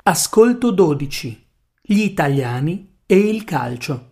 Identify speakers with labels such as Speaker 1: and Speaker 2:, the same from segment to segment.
Speaker 1: Ascolto 12. Gli italiani e il calcio.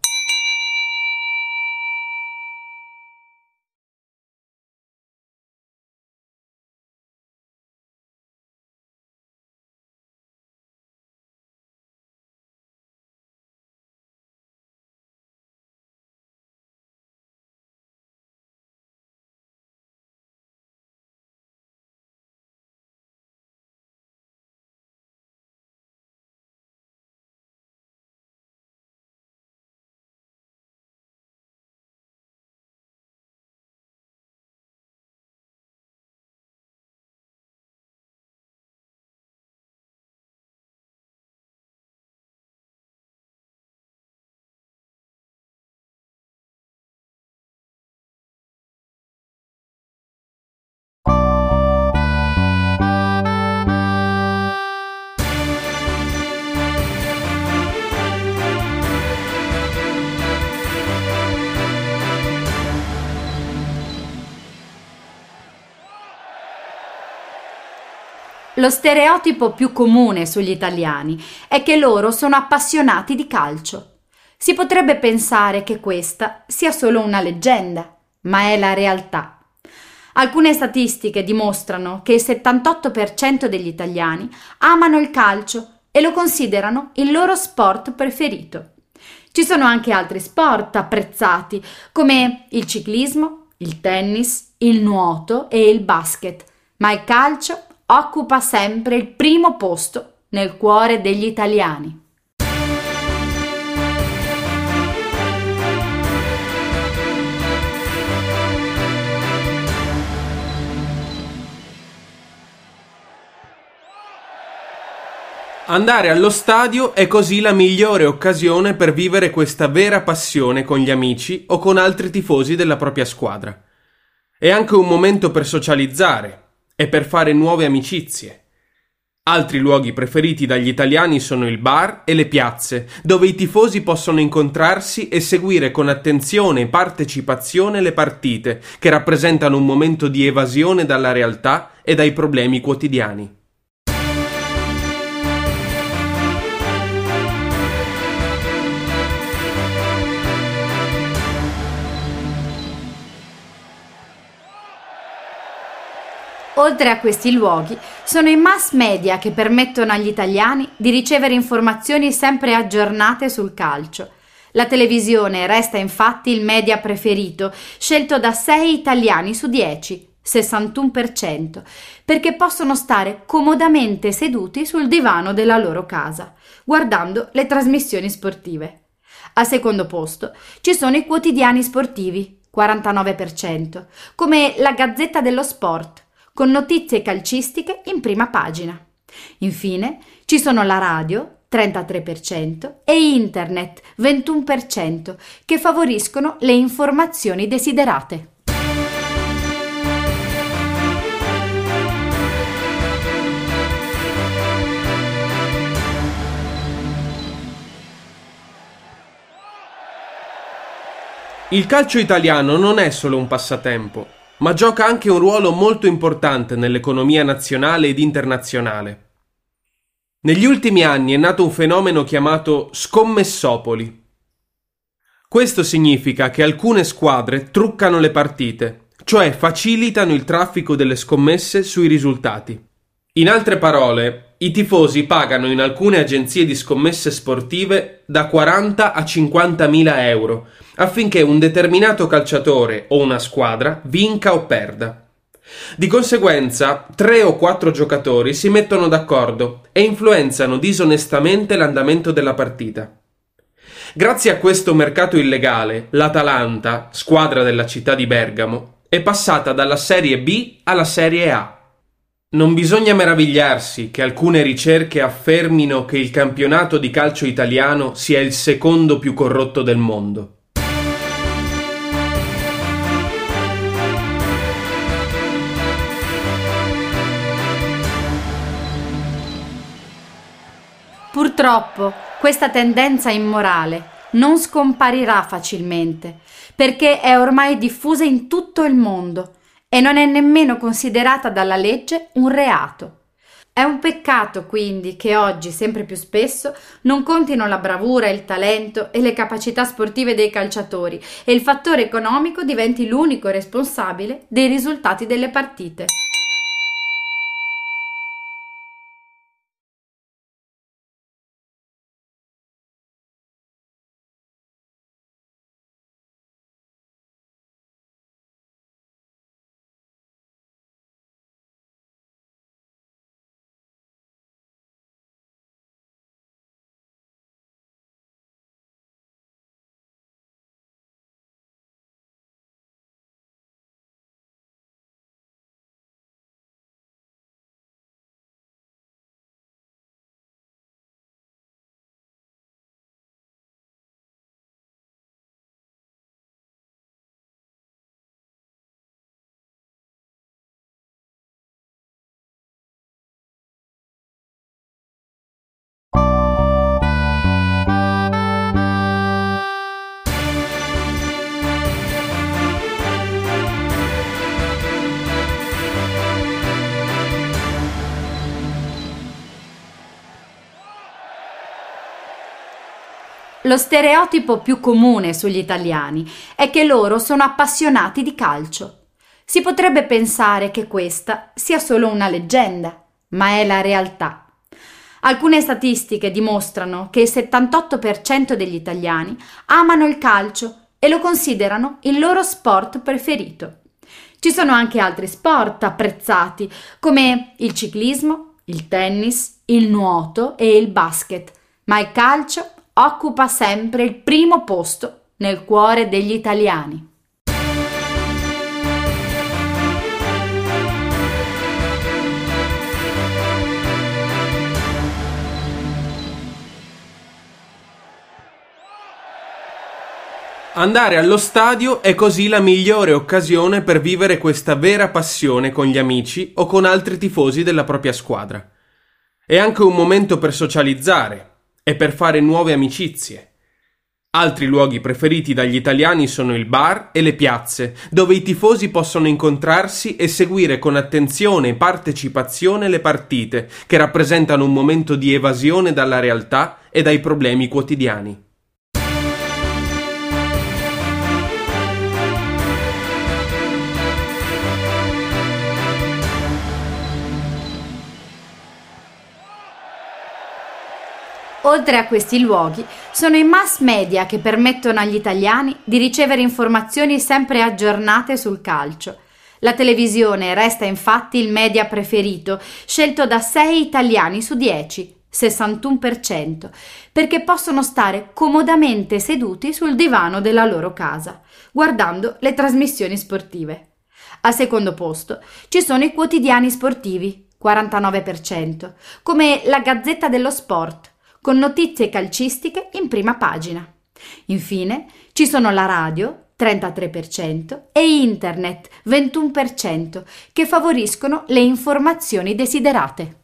Speaker 2: Lo stereotipo più comune sugli italiani è che loro sono appassionati di calcio. Si potrebbe pensare che questa sia solo una leggenda, ma è la realtà. Alcune statistiche dimostrano che il 78% degli italiani amano il calcio e lo considerano il loro sport preferito. Ci sono anche altri sport apprezzati, come il ciclismo, il tennis, il nuoto e il basket, ma il calcio occupa sempre il primo posto nel cuore degli italiani.
Speaker 3: Andare allo stadio è così la migliore occasione per vivere questa vera passione con gli amici o con altri tifosi della propria squadra. È anche un momento per socializzare e per fare nuove amicizie. Altri luoghi preferiti dagli italiani sono il bar e le piazze, dove i tifosi possono incontrarsi e seguire con attenzione e partecipazione le partite, che rappresentano un momento di evasione dalla realtà e dai problemi quotidiani.
Speaker 2: Oltre a questi luoghi, sono i mass media che permettono agli italiani di ricevere informazioni sempre aggiornate sul calcio. La televisione resta infatti il media preferito, scelto da 6 italiani su 10, 61%, perché possono stare comodamente seduti sul divano della loro casa, guardando le trasmissioni sportive. Al secondo posto ci sono i quotidiani sportivi, 49%, come la Gazzetta dello Sport, con notizie calcistiche in prima pagina. Infine ci sono la radio, 33%, e internet, 21%, che favoriscono le informazioni desiderate.
Speaker 3: Il calcio italiano non è solo un passatempo, ma gioca anche un ruolo molto importante nell'economia nazionale ed internazionale. Negli ultimi anni è nato un fenomeno chiamato scommessopoli. Questo significa che alcune squadre truccano le partite, cioè facilitano il traffico delle scommesse sui risultati. In altre parole, i tifosi pagano in alcune agenzie di scommesse sportive da 40 a 50 mila euro affinché un determinato calciatore o una squadra vinca o perda. Di conseguenza, 3 o 4 giocatori si mettono d'accordo e influenzano disonestamente l'andamento della partita. Grazie a questo mercato illegale, l'Atalanta, squadra della città di Bergamo, è passata dalla Serie B alla Serie A. Non bisogna meravigliarsi che alcune ricerche affermino che il campionato di calcio italiano sia il secondo più corrotto del mondo.
Speaker 2: Purtroppo questa tendenza immorale non scomparirà facilmente, perché è ormai diffusa in tutto il mondo e non è nemmeno considerata dalla legge un reato. È un peccato quindi che oggi, sempre più spesso, non contino la bravura, il talento e le capacità sportive dei calciatori e il fattore economico diventi l'unico responsabile dei risultati delle partite. Lo stereotipo più comune sugli italiani è che loro sono appassionati di calcio. Si potrebbe pensare che questa sia solo una leggenda, ma è la realtà. Alcune statistiche dimostrano che il 78% degli italiani amano il calcio e lo considerano il loro sport preferito. Ci sono anche altri sport apprezzati, come il ciclismo, il tennis, il nuoto e il basket, ma il calcio occupa sempre il primo posto nel cuore degli italiani.
Speaker 3: Andare allo stadio è così la migliore occasione per vivere questa vera passione con gli amici o con altri tifosi della propria squadra. È anche un momento per socializzare e per fare nuove amicizie. Altri luoghi preferiti dagli italiani sono il bar e le piazze, dove i tifosi possono incontrarsi e seguire con attenzione e partecipazione le partite, che rappresentano un momento di evasione dalla realtà e dai problemi quotidiani.
Speaker 2: Oltre a questi luoghi, sono i mass media che permettono agli italiani di ricevere informazioni sempre aggiornate sul calcio. La televisione resta infatti il media preferito, scelto da 6 italiani su 10, 61%, perché possono stare comodamente seduti sul divano della loro casa, guardando le trasmissioni sportive. Al secondo posto ci sono i quotidiani sportivi, 49%, come la Gazzetta dello Sport, con notizie calcistiche in prima pagina. Infine ci sono la radio, 33%, e internet, 21%, che favoriscono le informazioni desiderate.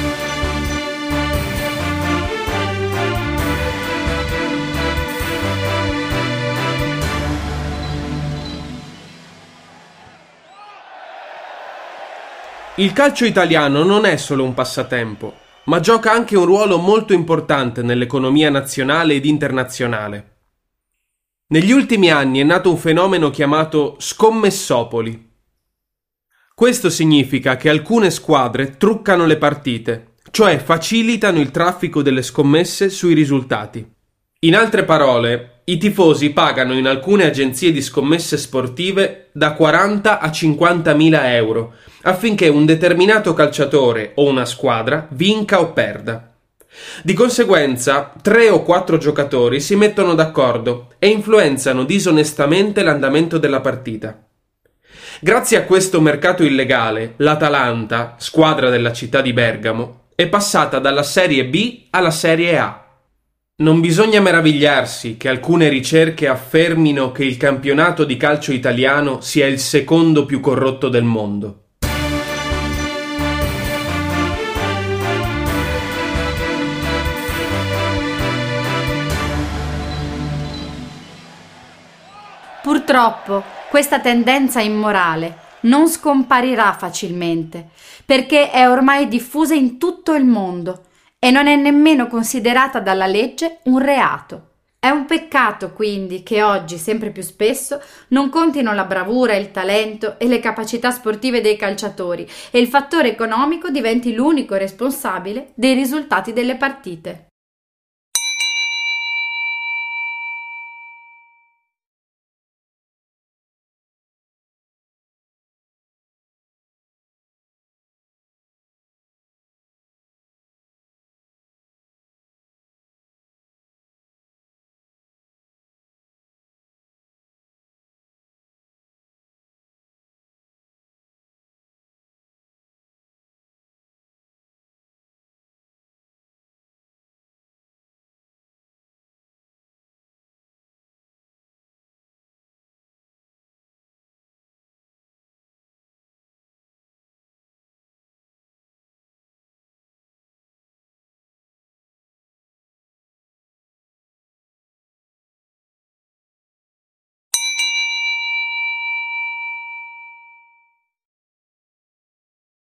Speaker 3: Il calcio italiano non è solo un passatempo, ma gioca anche un ruolo molto importante nell'economia nazionale ed internazionale. Negli ultimi anni è nato un fenomeno chiamato scommessopoli. Questo significa che alcune squadre truccano le partite, cioè facilitano il traffico delle scommesse sui risultati. In altre parole, i tifosi pagano in alcune agenzie di scommesse sportive da 40 a 50.000 euro affinché un determinato calciatore o una squadra vinca o perda. Di conseguenza, 3 o 4 giocatori si mettono d'accordo e influenzano disonestamente l'andamento della partita. Grazie a questo mercato illegale, l'Atalanta, squadra della città di Bergamo, è passata dalla Serie B alla Serie A. Non bisogna meravigliarsi che alcune ricerche affermino che il campionato di calcio italiano sia il secondo più corrotto del mondo.
Speaker 2: Purtroppo, questa tendenza immorale non scomparirà facilmente, perché è ormai diffusa in tutto il mondo e non è nemmeno considerata dalla legge un reato. È un peccato, quindi, che oggi, sempre più spesso, non contino la bravura, il talento e le capacità sportive dei calciatori e il fattore economico diventi l'unico responsabile dei risultati delle partite.